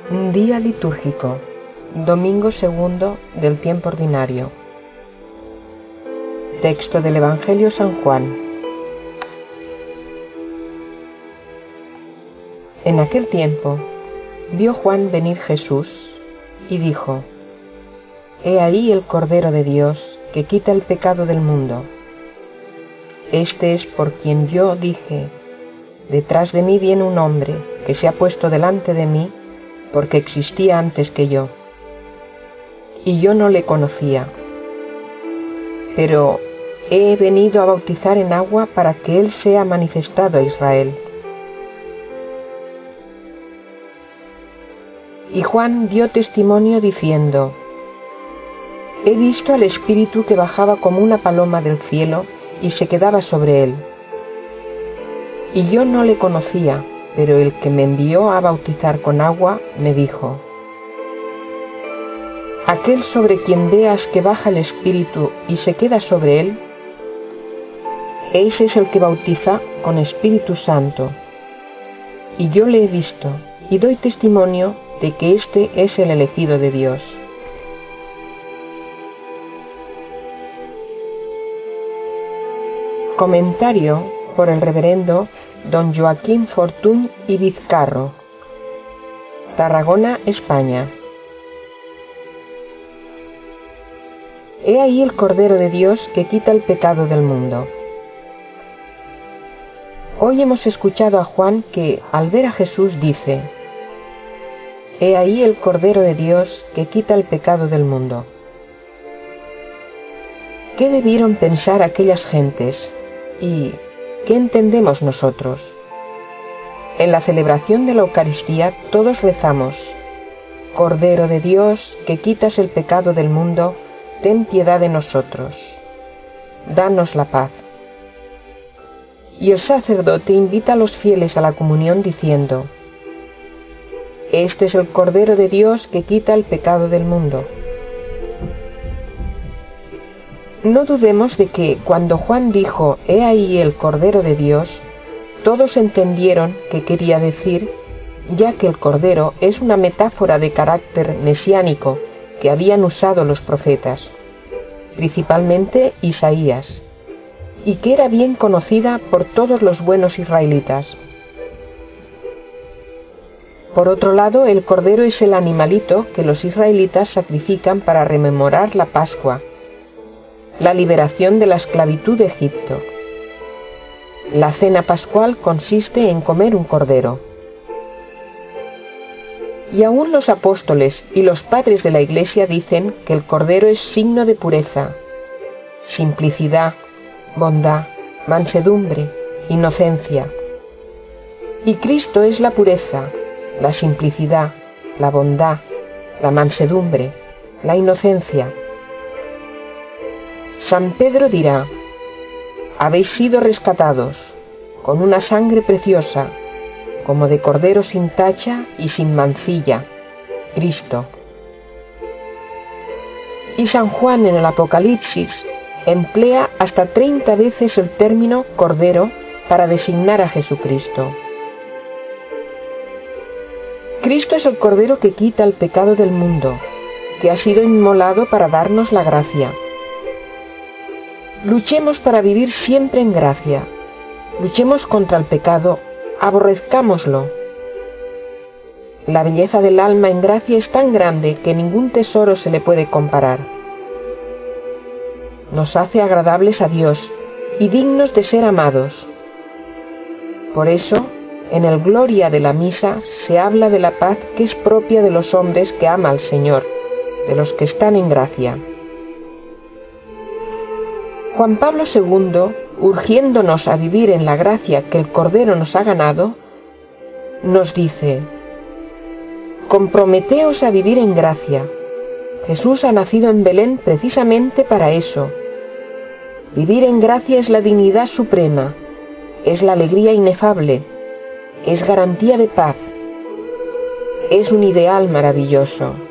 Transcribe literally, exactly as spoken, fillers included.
Día litúrgico, domingo segundo del tiempo ordinario. Texto del Evangelio San Juan. En aquel tiempo vio Juan venir Jesús y dijo: He ahí el Cordero de Dios que quita el pecado del mundo. Este es por quien yo dije: detrás de mí viene un hombre que se ha puesto delante de mí, porque existía antes que yo, y yo no le conocía. Pero he venido a bautizar en agua para que él sea manifestado a Israel. Y Juan dio testimonio diciendo: He visto al Espíritu que bajaba como una paloma del cielo y se quedaba sobre él. Y yo no le conocía, pero el que me envió a bautizar con agua me dijo: Aquel sobre quien veas que baja el Espíritu y se queda sobre él, ese es el que bautiza con Espíritu Santo. Y yo le he visto y doy testimonio de que este es el elegido de Dios. Comentario por el reverendo don Joaquín Fortuny y Vizcarro, Tarragona, España. He ahí el Cordero de Dios que quita el pecado del mundo. Hoy hemos escuchado a Juan que, al ver a Jesús, dice: He ahí el Cordero de Dios que quita el pecado del mundo. ¿Qué debieron pensar aquellas gentes? ¿Y qué entendemos nosotros? En la celebración de la Eucaristía todos rezamos: Cordero de Dios, que quitas el pecado del mundo, ten piedad de nosotros. Danos la paz. Y el sacerdote invita a los fieles a la comunión diciendo: Este es el Cordero de Dios que quita el pecado del mundo. No dudemos de que cuando Juan dijo: He ahí el Cordero de Dios, todos entendieron que quería decir, ya que el Cordero es una metáfora de carácter mesiánico que habían usado los profetas, principalmente Isaías, y que era bien conocida por todos los buenos israelitas. Por otro lado, el Cordero es el animalito que los israelitas sacrifican para rememorar la Pascua, la liberación de la esclavitud de Egipto. La cena pascual consiste en comer un cordero. Y aún los apóstoles y los padres de la Iglesia dicen que el cordero es signo de pureza, simplicidad, bondad, mansedumbre, inocencia. Y Cristo es la pureza, la simplicidad, la bondad, la mansedumbre, la inocencia. San Pedro dirá: Habéis sido rescatados con una sangre preciosa, como de cordero sin tacha y sin mancilla, Cristo. Y San Juan en el Apocalipsis emplea hasta treinta veces el término cordero para designar a Jesucristo. Cristo es el cordero que quita el pecado del mundo, que ha sido inmolado para darnos la gracia. Luchemos para vivir siempre en gracia. Luchemos contra el pecado, aborrezcámoslo. La belleza del alma en gracia es tan grande que ningún tesoro se le puede comparar. Nos hace agradables a Dios y dignos de ser amados. Por eso, en el Gloria de la Misa se habla de la paz que es propia de los hombres que ama al Señor, de los que están en gracia. Juan Pablo segundo, urgiéndonos a vivir en la gracia que el Cordero nos ha ganado, nos dice: comprometeos a vivir en gracia. Jesús ha nacido en Belén precisamente para eso. Vivir en gracia es la dignidad suprema, es la alegría inefable, es garantía de paz, es un ideal maravilloso.